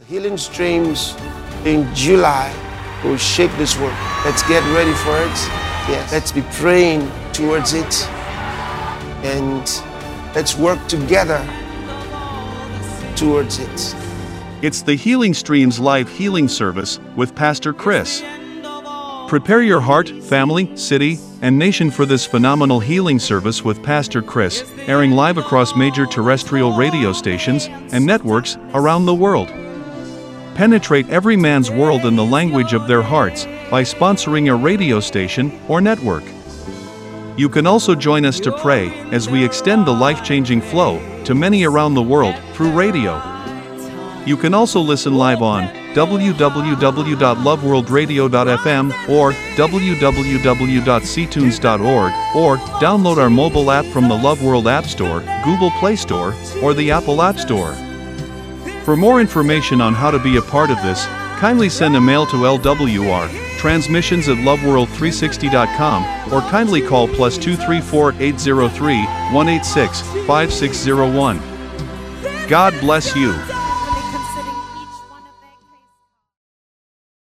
Healing Streams in July will shake this world. Let's get ready for it. Yes. Let's be praying towards it. And let's work together towards it. It's the Healing Streams live healing service with Pastor Chris. Prepare your heart, family, city, and nation for this phenomenal healing service with Pastor Chris, airing live across major terrestrial radio stations and networks around the world. Penetrate every man's world in the language of their hearts by sponsoring a radio station or network. You can also join us to pray as we extend the life-changing flow to many around the world through radio. You can also listen live on www.loveworldradio.fm or www.ctunes.org, or download our mobile app from the Love World App Store, Google Play Store, or the Apple App Store. For more information on how to be a part of this, kindly send a mail to LWR, transmissions@loveworld360.com, or kindly call +234 803 186 5601. God bless you.